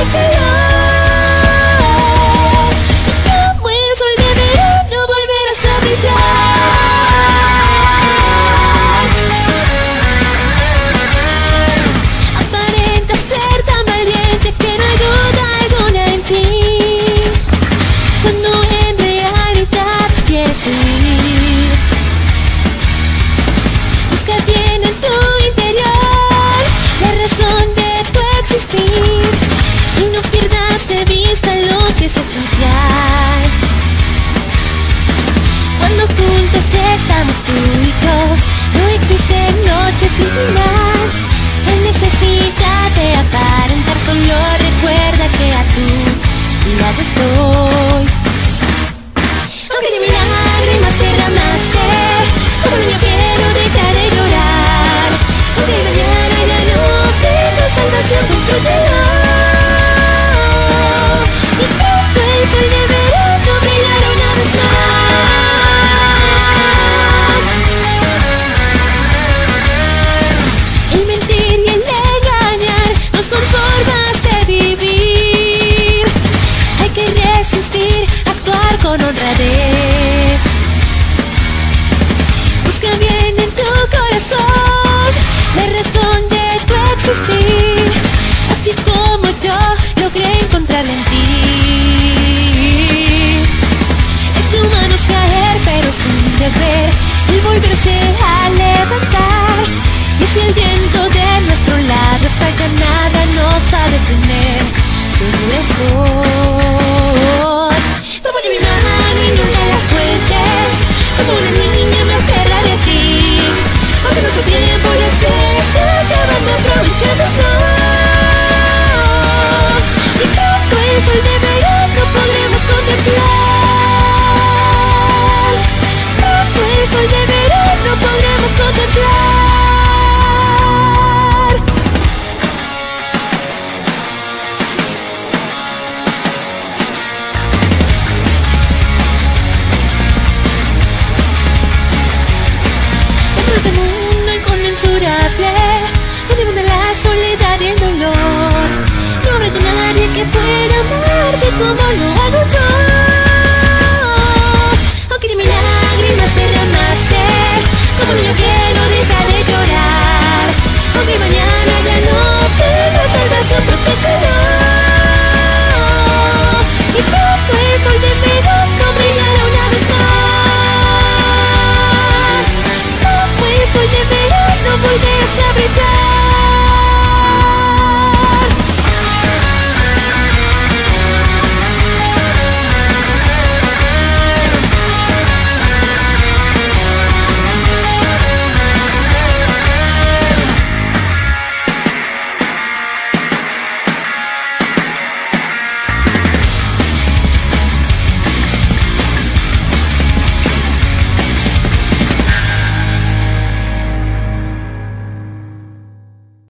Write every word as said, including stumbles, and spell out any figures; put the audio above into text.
calor. Como el sol de verano volverás a brillar. Aparentas ser tan valiente que no hay duda alguna en ti, cuando en realidad quieres huir. Busca bien en tu interior la razón de tu existir, y no pierdas de vista lo que es esencial. Cuando juntos estamos tú y yo, no existe noche sin final. En necesidad de aparentar, solo recuerda que a tu lado estoy. Aunque de mis lágrimas derramaste, como niño quiero dejar de llorar. Aunque mañana ya no tengo salvación, consúltalo. Y pronto el sol de verano brillará una vez más. El mentir y el engañar no son formas de vivir. Hay que resistir, actuar con honradez. Busca bien en tu corazón la razón de tu existir, así como yo logré encontrarla en ti. Es de humanos caer, pero sin deber el volverse a levantar. Y si el viento de nuestro lado está, ya nada nos va a detener. Seguro estoy. Toma de mi mano y nunca la sueltes, como una niña me aferraré a ti. Aunque nuestro tiempo ya se está acabando, aprovechémoslo. Y pronto el sol de verano podremos contemplar. Pronto el sol de verano podremos contemplar. Dentro de este mundo inconmensurable, donde abunda la soledad y el dolor, no habrá nadie que pueda amarte como lo hago yo.